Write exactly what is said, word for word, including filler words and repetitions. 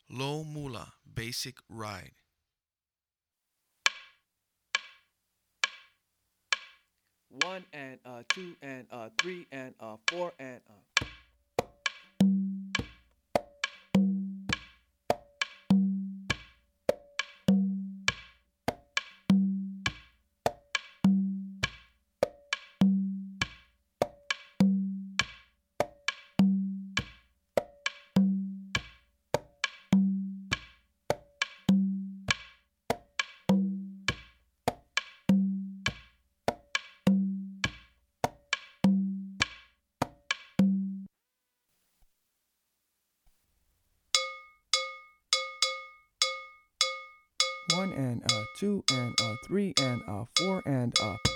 Low Mula Basic Ride. One and uh two and uh three and uh four and uh one and uh two and uh three and uh four and uh